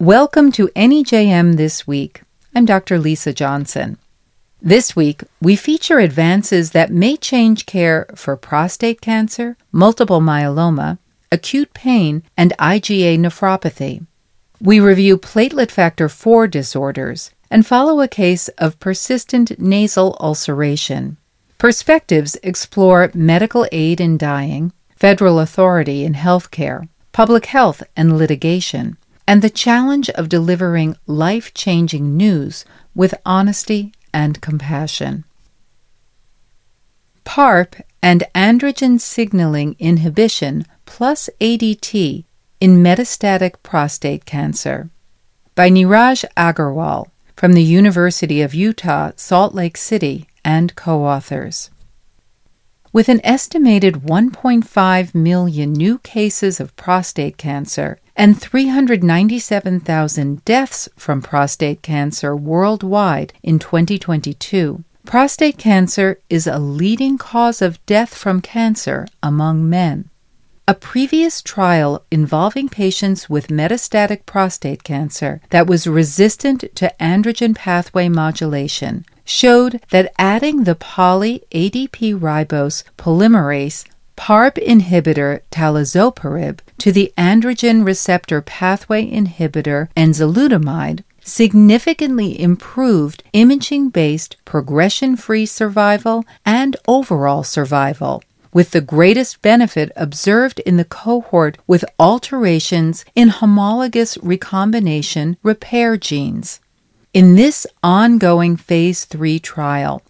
Welcome to NEJM This Week. I'm Dr. Lisa Johnson. This week, we feature advances that may change care for prostate cancer, multiple myeloma, acute pain, and IgA nephropathy. We review platelet factor IV disorders and follow a case of persistent nasal ulceration. Perspectives explore medical aid in dying, federal authority in healthcare, public health and litigation, and the challenge of delivering life-changing news with honesty and compassion. PARP and androgen signaling inhibition plus ADT in metastatic prostate cancer by Neeraj Agarwal from the University of Utah, Salt Lake City and co-authors. With an estimated 1.5 million new cases of prostate cancer and 397,000 deaths from prostate cancer worldwide in 2022, prostate cancer is a leading cause of death from cancer among men. A previous trial involving patients with metastatic prostate cancer that was resistant to androgen pathway modulation showed that adding the poly-ADP ribose polymerase PARP inhibitor talazoparib to the androgen receptor pathway inhibitor enzalutamide significantly improved imaging-based progression-free survival and overall survival, with the greatest benefit observed in the cohort with alterations in homologous recombination repair genes. In this ongoing Phase 3 trial,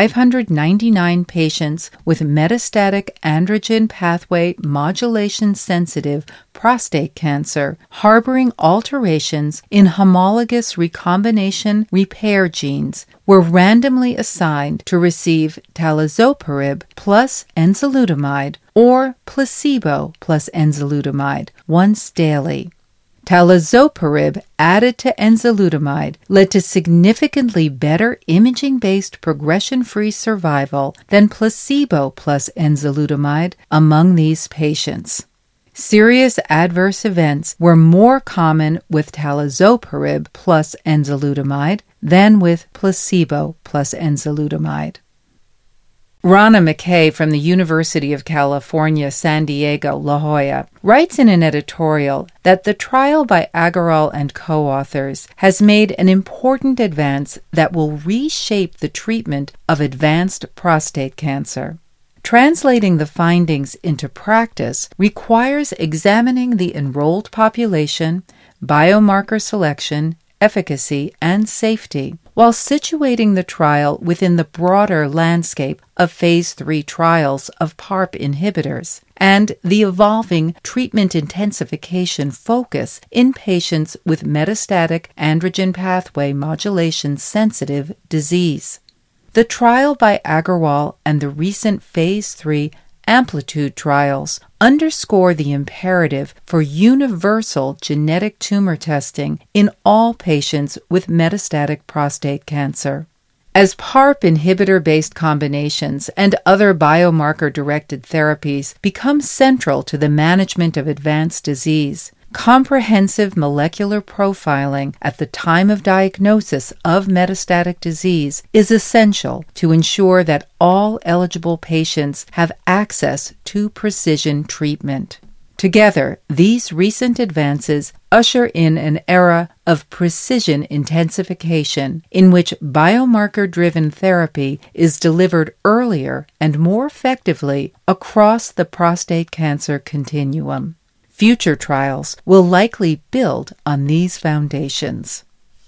599 patients with metastatic androgen pathway modulation-sensitive prostate cancer harboring alterations in homologous recombination repair genes were randomly assigned to receive talazoparib plus enzalutamide or placebo plus enzalutamide once daily. Talazoparib added to enzalutamide led to significantly better imaging-based progression-free survival than placebo plus enzalutamide among these patients. Serious adverse events were more common with talazoparib plus enzalutamide than with placebo plus enzalutamide. Rana McKay from the University of California, San Diego, La Jolla, writes in an editorial that the trial by Agarwal and co-authors has made an important advance that will reshape the treatment of advanced prostate cancer. Translating the findings into practice requires examining the enrolled population, biomarker selection, efficacy, and safety, while situating the trial within the broader landscape of Phase 3 trials of PARP inhibitors and the evolving treatment intensification focus in patients with metastatic androgen pathway modulation-sensitive disease. The trial by Agarwal and the recent Phase 3 Amplitude trials underscore the imperative for universal genetic tumor testing in all patients with metastatic prostate cancer. As PARP inhibitor-based combinations and other biomarker-directed therapies become central to the management of advanced disease, comprehensive molecular profiling at the time of diagnosis of metastatic disease is essential to ensure that all eligible patients have access to precision treatment. Together, these recent advances usher in an era of precision intensification in which biomarker-driven therapy is delivered earlier and more effectively across the prostate cancer continuum. Future trials will likely build on these foundations.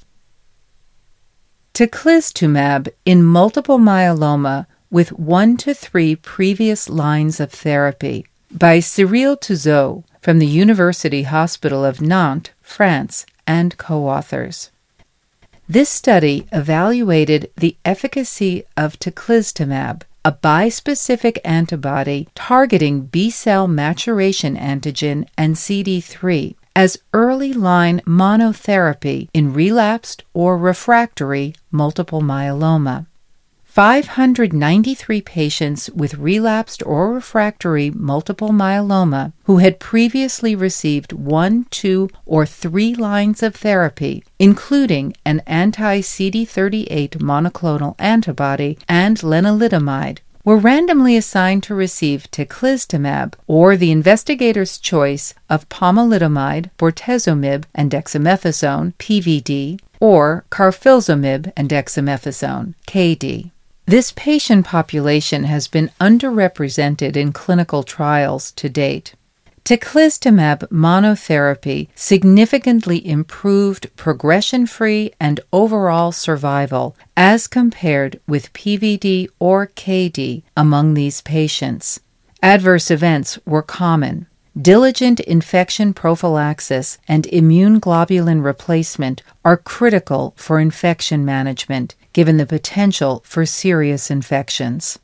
Teclistamab in multiple myeloma with 1 to 3 previous lines of therapy by Cyril Touzeau from the University Hospital of Nantes, France, and co-authors. This study evaluated the efficacy of teclistamab, a bispecific antibody targeting B-cell maturation antigen and CD3, as early-line monotherapy in relapsed or refractory multiple myeloma. 593 patients with relapsed or refractory multiple myeloma who had previously received 1, 2, or 3 lines of therapy, including an anti-CD38 monoclonal antibody and lenalidomide, were randomly assigned to receive teclistamab, or the investigator's choice of pomalidomide, bortezomib, and dexamethasone, PVD, or carfilzomib and dexamethasone, KD. This patient population has been underrepresented in clinical trials to date. Teclistamab monotherapy significantly improved progression-free and overall survival as compared with PVD or KD among these patients. Adverse events were common. Diligent infection prophylaxis and immune globulin replacement are critical for infection management, given the potential for serious infections.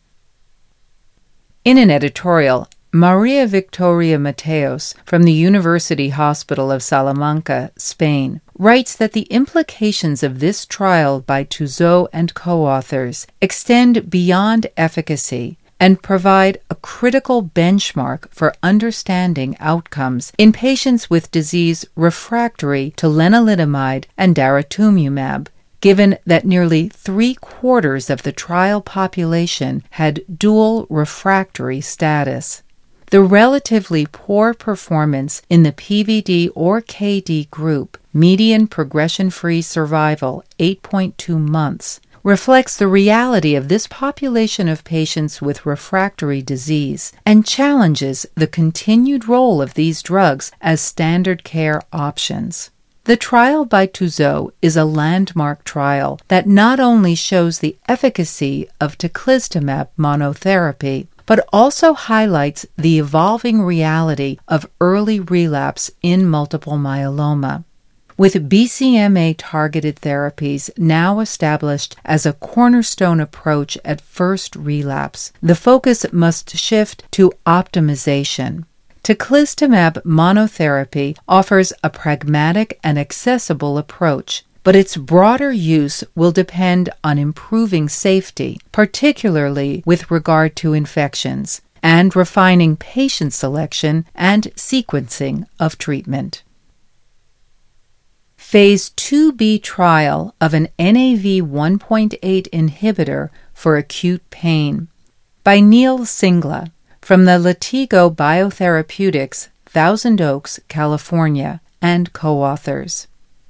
In an editorial, Maria Victoria Mateos from the University Hospital of Salamanca, Spain, writes that the implications of this trial by Touzeau and co-authors extend beyond efficacy and provide a critical benchmark for understanding outcomes in patients with disease refractory to lenalidomide and daratumumab, given that nearly 3/4 of the trial population had dual refractory status. The relatively poor performance in the PVD or KD group, median progression-free survival 8.2 months, reflects the reality of this population of patients with refractory disease and challenges the continued role of these drugs as standard care options. The trial by Touzeau is a landmark trial that not only shows the efficacy of teclistamab monotherapy, but also highlights the evolving reality of early relapse in multiple myeloma. With BCMA-targeted therapies now established as a cornerstone approach at first relapse, the focus must shift to optimization. Teclistamab monotherapy offers a pragmatic and accessible approach, but its broader use will depend on improving safety, particularly with regard to infections, and refining patient selection and sequencing of treatment. Phase 2b trial of an NaV1.8 inhibitor for acute pain by Neil Singla from the Latigo Biotherapeutics, Thousand Oaks, California, and co-authors.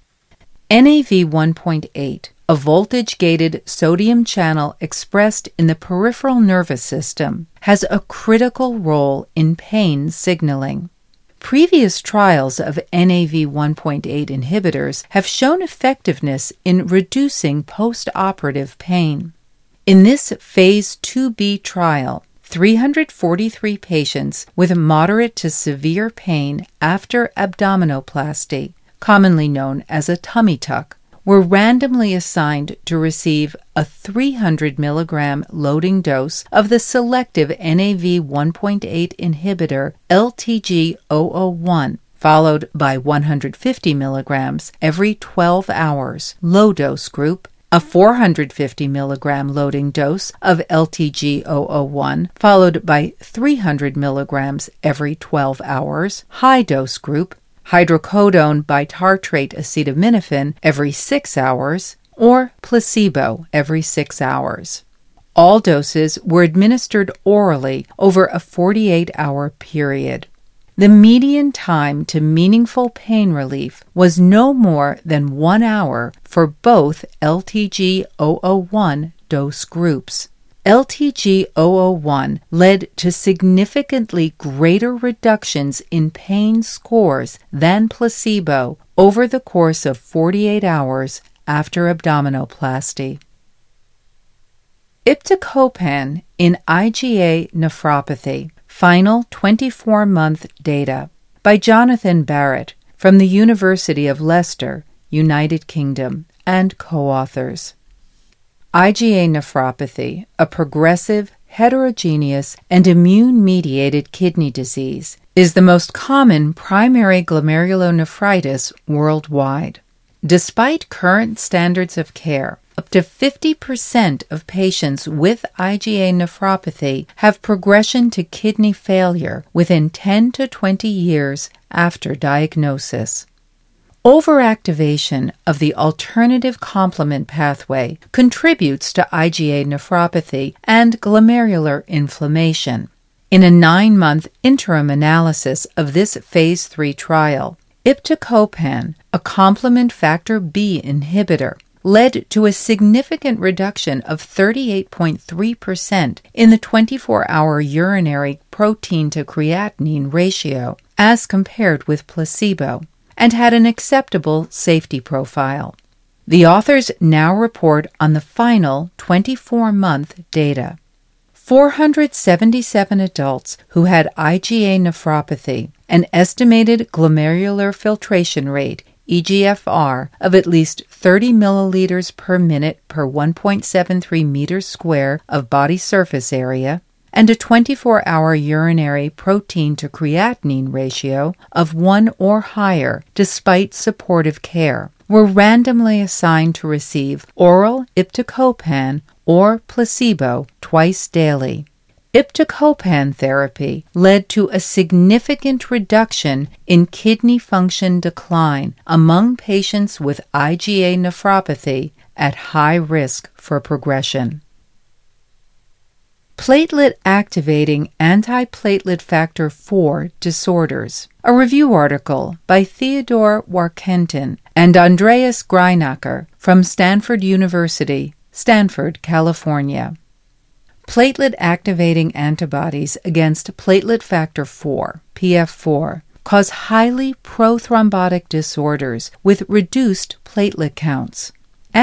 NaV1.8, a voltage-gated sodium channel expressed in the peripheral nervous system, has a critical role in pain signaling. Previous trials of NaV1.8 inhibitors have shown effectiveness in reducing post-operative pain. In this Phase 2b trial, 343 patients with moderate to severe pain after abdominoplasty, commonly known as a tummy tuck, were randomly assigned to receive a 300 mg loading dose of the selective NaV1.8 inhibitor LTG-001, followed by 150 mg every 12 hours, low-dose group, a 450 mg loading dose of LTG-001, followed by 300 mg every 12 hours, high-dose group, hydrocodone bitartrate acetaminophen every 6 hours, or placebo every 6 hours. All doses were administered orally over a 48-hour period. The median time to meaningful pain relief was no more than 1 hour for both LTG-001 dose groups. LTG-001 led to significantly greater reductions in pain scores than placebo over the course of 48 hours after abdominoplasty. Iptacopan in IgA nephropathy, final 24-month data by Jonathan Barrett from the University of Leicester, United Kingdom, and co-authors. IgA nephropathy, a progressive, heterogeneous, and immune-mediated kidney disease, is the most common primary glomerulonephritis worldwide. Despite current standards of care, up to 50% of patients with IgA nephropathy have progression to kidney failure within 10 to 20 years after diagnosis. Overactivation of the alternative complement pathway contributes to IgA nephropathy and glomerular inflammation. In a 9-month interim analysis of this Phase 3 trial, iptacopan, a complement factor B inhibitor, led to a significant reduction of 38.3% in the 24-hour urinary protein-to-creatinine ratio as compared with placebo, and had an acceptable safety profile. The authors now report on the final 24-month data. 477 adults who had IgA nephropathy, an estimated glomerular filtration rate, eGFR, of at least 30 milliliters per minute per 1.73 meters square of body surface area, and a 24-hour urinary protein-to-creatinine ratio of 1 or higher despite supportive care, were randomly assigned to receive oral iptacopan or placebo twice daily. Iptacopan therapy led to a significant reduction in kidney function decline among patients with IgA nephropathy at high risk for progression. Platelet-activating antiplatelet factor IV disorders. A review article by Theodore Warkentin and Andreas Greinacher from Stanford University, Stanford, California. Platelet-activating antibodies against platelet factor IV, PF4, cause highly prothrombotic disorders with reduced platelet counts.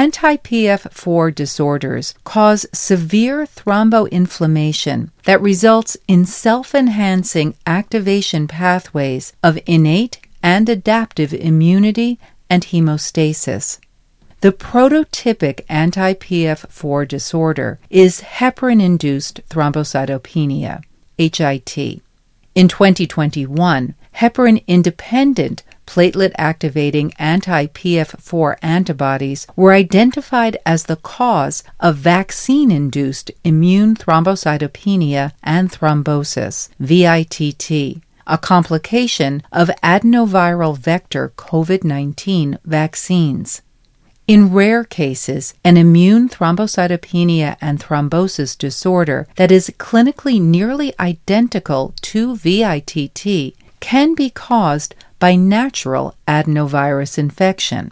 Anti-PF4 disorders cause severe thromboinflammation that results in self-enhancing activation pathways of innate and adaptive immunity and hemostasis. The prototypic anti-PF4 disorder is heparin-induced thrombocytopenia, HIT. In 2021, heparin-independent platelet-activating anti-PF4 antibodies were identified as the cause of vaccine-induced immune thrombocytopenia and thrombosis, VITT, a complication of adenoviral vector COVID-19 vaccines. In rare cases, an immune thrombocytopenia and thrombosis disorder that is clinically nearly identical to VITT can be caused by natural adenovirus infection.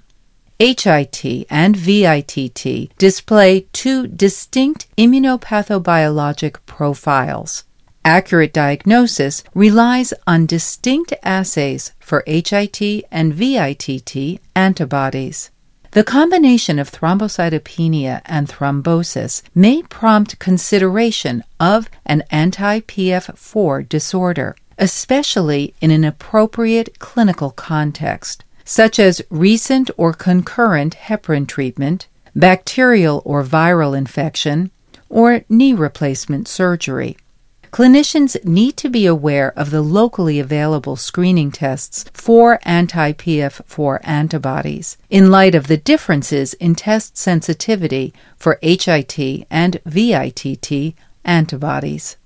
HIT and VITT display two distinct immunopathobiologic profiles. Accurate diagnosis relies on distinct assays for HIT and VITT antibodies. The combination of thrombocytopenia and thrombosis may prompt consideration of an anti-PF4 disorder, especially in an appropriate clinical context, such as recent or concurrent heparin treatment, bacterial or viral infection, or knee replacement surgery. Clinicians need to be aware of the locally available screening tests for anti-PF4 antibodies in light of the differences in test sensitivity for HIT and VITT antibodies.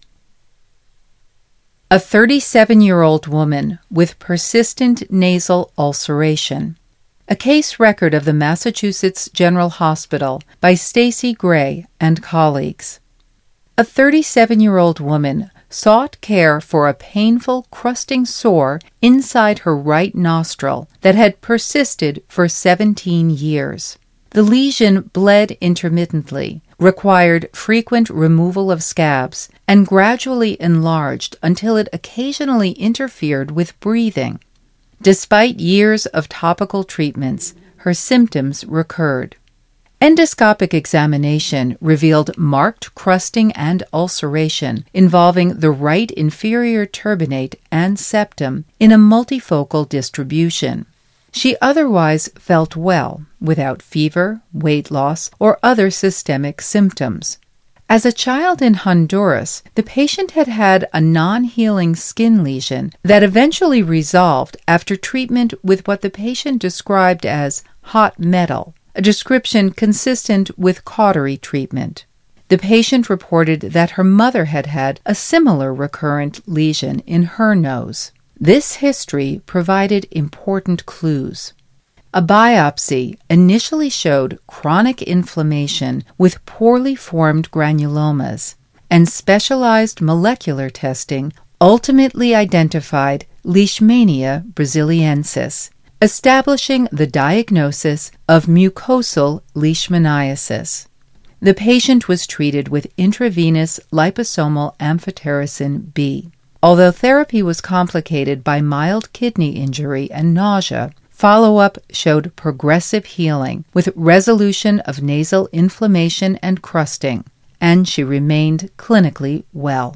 A 37-year-old woman with persistent nasal ulceration. A case record of the Massachusetts General Hospital by Stacy Gray and colleagues. A 37-year-old woman sought care for a painful crusting sore inside her right nostril that had persisted for 17 years. The lesion bled intermittently, required frequent removal of scabs, and gradually enlarged until it occasionally interfered with breathing. Despite years of topical treatments, her symptoms recurred. Endoscopic examination revealed marked crusting and ulceration involving the right inferior turbinate and septum in a multifocal distribution. She otherwise felt well, without fever, weight loss, or other systemic symptoms. As a child in Honduras, the patient had had a non-healing skin lesion that eventually resolved after treatment with what the patient described as hot metal, a description consistent with cautery treatment. The patient reported that her mother had had a similar recurrent lesion in her nose. This history provided important clues. A biopsy initially showed chronic inflammation with poorly formed granulomas, and specialized molecular testing ultimately identified Leishmania brasiliensis, establishing the diagnosis of mucosal leishmaniasis. The patient was treated with intravenous liposomal amphotericin B. Although therapy was complicated by mild kidney injury and nausea, follow-up showed progressive healing with resolution of nasal inflammation and crusting, and she remained clinically well.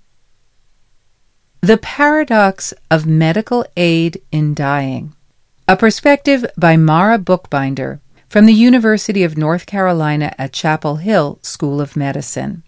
The Paradox of Medical Aid in Dying. A perspective by Mara Bookbinder from the University of North Carolina at Chapel Hill School of Medicine.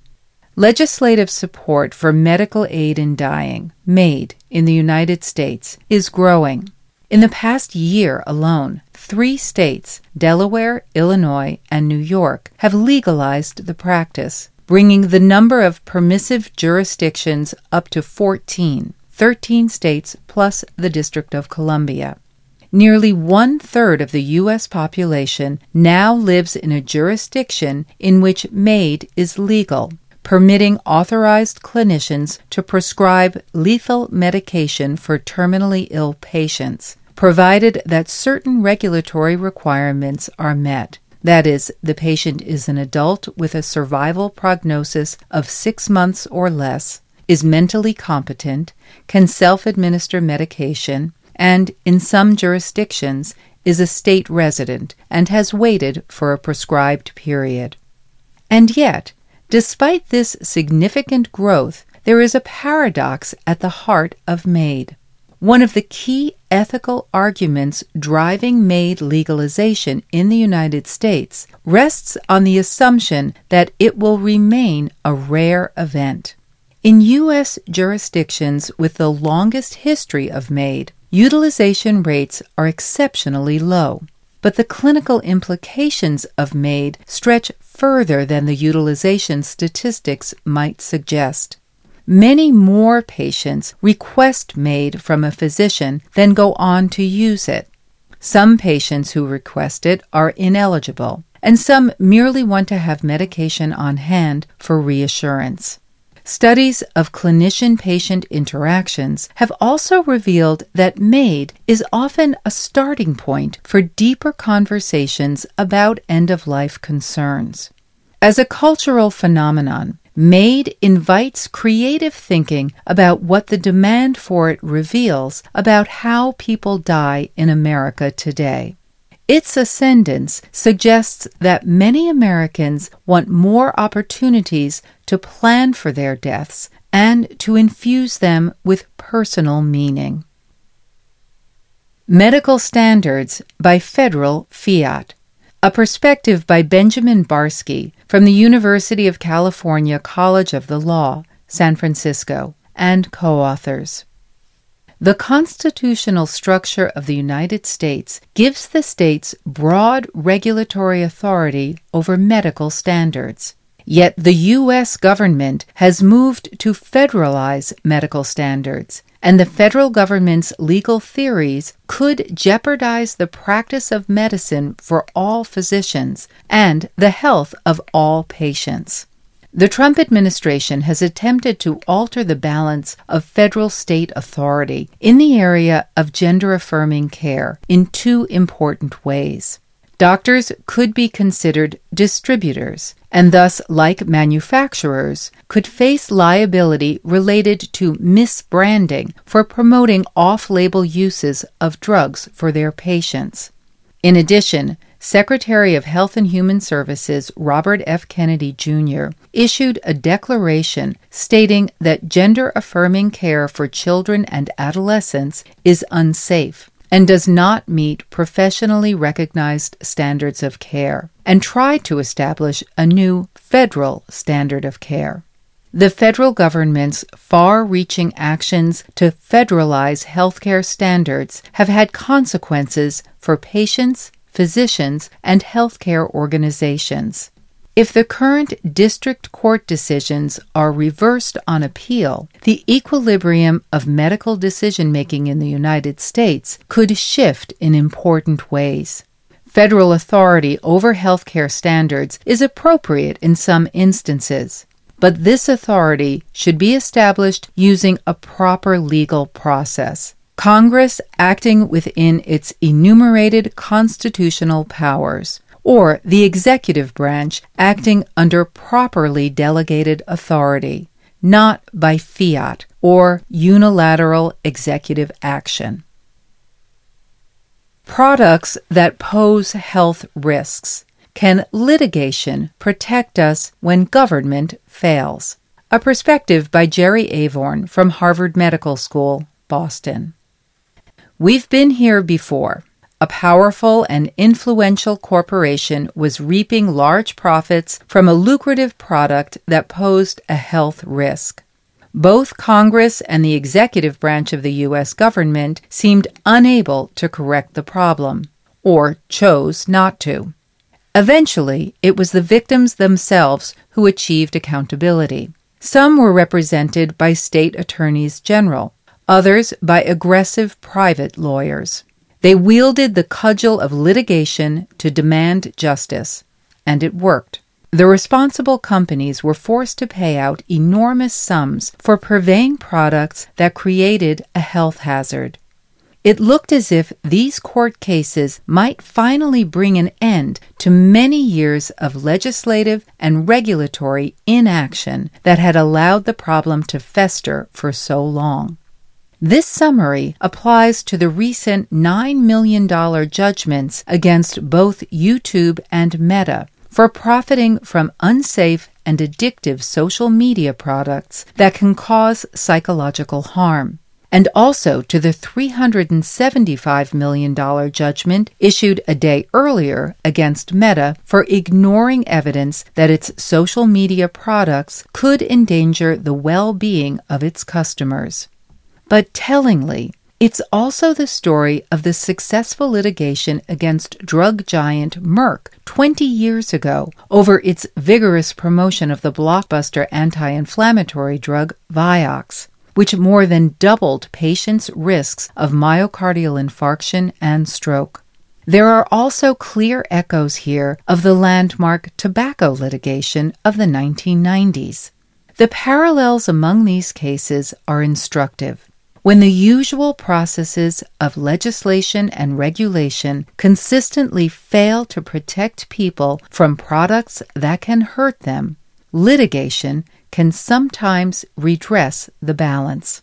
Legislative support for medical aid in dying, MAID, in the United States is growing. In the past year alone, 3 states, Delaware, Illinois, and New York, have legalized the practice, bringing the number of permissive jurisdictions up to 14, 13 states plus the District of Columbia. Nearly 1/3 of the U.S. population now lives in a jurisdiction in which MAID is legal, permitting authorized clinicians to prescribe lethal medication for terminally ill patients, provided that certain regulatory requirements are met. That is, the patient is an adult with a survival prognosis of 6 months or less, is mentally competent, can self-administer medication, and, in some jurisdictions, is a state resident and has waited for a prescribed period. And yet, despite this significant growth, there is a paradox at the heart of MAID. One of the key ethical arguments driving MAID legalization in the United States rests on the assumption that it will remain a rare event. In U.S. jurisdictions with the longest history of MAID, utilization rates are exceptionally low, but the clinical implications of MAID stretch further than the utilization statistics might suggest. Many more patients request MAID from a physician than go on to use it. Some patients who request it are ineligible, and some merely want to have medication on hand for reassurance. Studies of clinician-patient interactions have also revealed that MAID is often a starting point for deeper conversations about end-of-life concerns. As a cultural phenomenon, MAID invites creative thinking about what the demand for it reveals about how people die in America today. Its ascendance suggests that many Americans want more opportunities to plan for their deaths and to infuse them with personal meaning. Medical Standards by Federal Fiat. A perspective by Benjamin Barsky from the University of California College of the Law, San Francisco, and co-authors. The constitutional structure of the United States gives the states broad regulatory authority over medical standards. Yet the U.S. government has moved to federalize medical standards, and the federal government's legal theories could jeopardize the practice of medicine for all physicians and the health of all patients. The Trump administration has attempted to alter the balance of federal-state authority in the area of gender-affirming care in 2 important ways. Doctors could be considered distributors, and thus, like manufacturers, could face liability related to misbranding for promoting off-label uses of drugs for their patients. In addition, Secretary of Health and Human Services Robert F. Kennedy, Jr. issued a declaration stating that gender-affirming care for children and adolescents is unsafe and does not meet professionally recognized standards of care, and tried to establish a new federal standard of care. The federal government's far-reaching actions to federalize healthcare standards have had consequences for patients, physicians, and healthcare organizations. If the current district court decisions are reversed on appeal, the equilibrium of medical decision-making in the United States could shift in important ways. Federal authority over healthcare standards is appropriate in some instances, but this authority should be established using a proper legal process. Congress acting within its enumerated constitutional powers, or the executive branch acting under properly delegated authority, not by fiat or unilateral executive action. Products that pose health risks. Can litigation protect us when government fails? A perspective by Jerry Avorn from Harvard Medical School, Boston. We've been here before. A powerful and influential corporation was reaping large profits from a lucrative product that posed a health risk. Both Congress and the executive branch of the U.S. government seemed unable to correct the problem, or chose not to. Eventually, it was the victims themselves who achieved accountability. Some were represented by state attorneys general, others by aggressive private lawyers. They wielded the cudgel of litigation to demand justice, and it worked. The responsible companies were forced to pay out enormous sums for purveying products that created a health hazard. It looked as if these court cases might finally bring an end to many years of legislative and regulatory inaction that had allowed the problem to fester for so long. This summary applies to the recent $9 million judgments against both YouTube and Meta for profiting from unsafe and addictive social media products that can cause psychological harm, and also to the $375 million judgment issued a day earlier against Meta for ignoring evidence that its social media products could endanger the well-being of its customers. But tellingly, it's also the story of the successful litigation against drug giant Merck 20 years ago over its vigorous promotion of the blockbuster anti-inflammatory drug Vioxx, which more than doubled patients' risks of myocardial infarction and stroke. There are also clear echoes here of the landmark tobacco litigation of the 1990s. The parallels among these cases are instructive. When the usual processes of legislation and regulation consistently fail to protect people from products that can hurt them, litigation can sometimes redress the balance.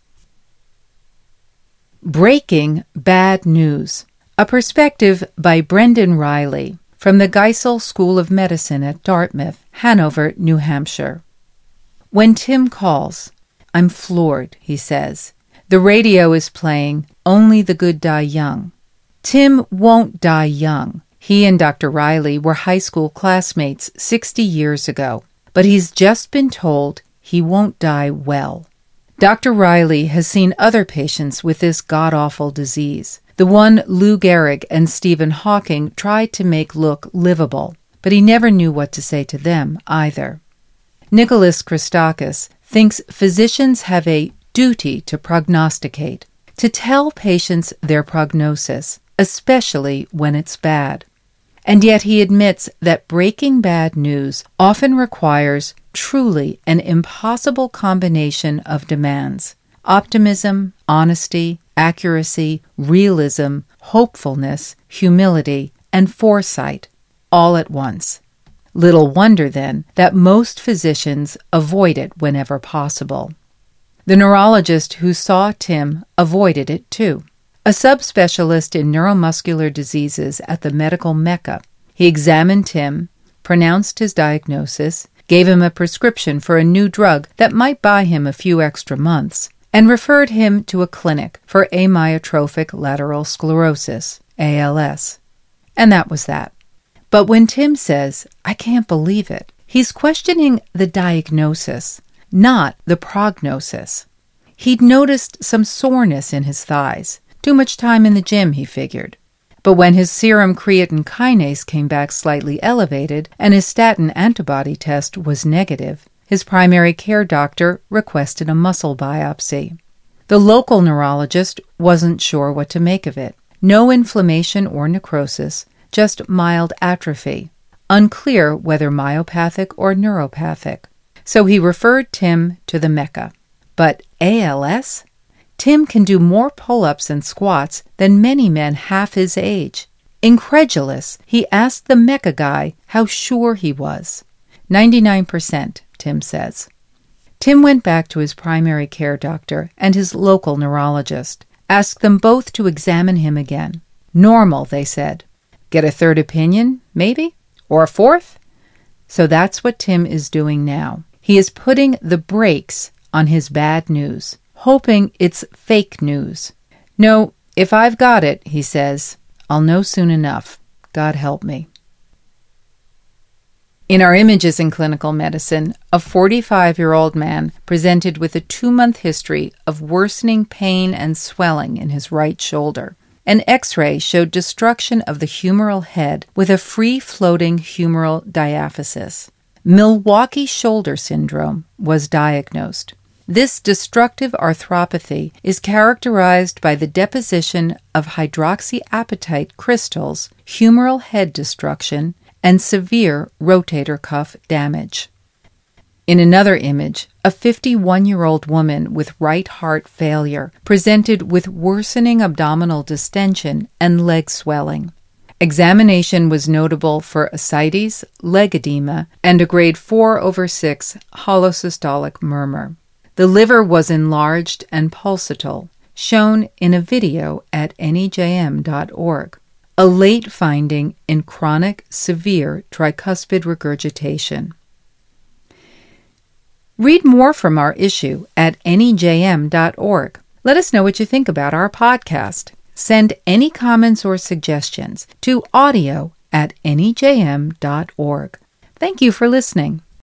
Breaking Bad News. A perspective by Brendan Riley from the Geisel School of Medicine at Dartmouth, Hanover, New Hampshire. When Tim calls, I'm floored, he says. The radio is playing Only the Good Die Young. Tim won't die young. He and Dr. Riley were high school classmates 60 years ago, but he's just been told he won't die well. Dr. Riley has seen other patients with this god-awful disease, the one Lou Gehrig and Stephen Hawking tried to make look livable, but he never knew what to say to them either. Nicholas Christakis thinks physicians have a duty to prognosticate, to tell patients their prognosis, especially when it's bad. And yet he admits that breaking bad news often requires truly an impossible combination of demands: optimism, honesty, accuracy, realism, hopefulness, humility, and foresight, all at once. Little wonder, then, that most physicians avoid it whenever possible. The neurologist who saw Tim avoided it too. A subspecialist in neuromuscular diseases at the medical Mecca, he examined Tim, pronounced his diagnosis, gave him a prescription for a new drug that might buy him a few extra months, and referred him to a clinic for amyotrophic lateral sclerosis, ALS. And that was that. But when Tim says, I can't believe it, he's questioning the diagnosis, not the prognosis. He'd noticed some soreness in his thighs. Too much time in the gym, he figured. But when his serum creatine kinase came back slightly elevated and his statin antibody test was negative, his primary care doctor requested a muscle biopsy. The local neurologist wasn't sure what to make of it. No inflammation or necrosis, just mild atrophy. Unclear whether myopathic or neuropathic. So he referred Tim to the Mecca. But ALS? Tim can do more pull-ups and squats than many men half his age. Incredulous, he asked the Mecca guy how sure he was. 99%, Tim says. Tim went back to his primary care doctor and his local neurologist, asked them both to examine him again. Normal, they said. Get a third opinion, maybe? Or a fourth? So that's what Tim is doing now. He is putting the brakes on his bad news, hoping it's fake news. No, if I've got it, he says, I'll know soon enough. God help me. In our Images in Clinical Medicine, a 45-year-old man presented with a 2-month history of worsening pain and swelling in his right shoulder. An X-ray showed destruction of the humeral head with a free-floating humeral diaphysis. Milwaukee shoulder syndrome was diagnosed. This destructive arthropathy is characterized by the deposition of hydroxyapatite crystals, humeral head destruction, and severe rotator cuff damage. In another image, a 51-year-old woman with right heart failure presented with worsening abdominal distension and leg swelling. Examination was notable for ascites, leg edema, and a grade 4/6 holosystolic murmur. The liver was enlarged and pulsatile, shown in a video at nejm.org. A late finding in chronic severe tricuspid regurgitation. Read more from our issue at nejm.org. Let us know what you think about our podcast. Send any comments or suggestions to audio@nejm.org. Thank you for listening.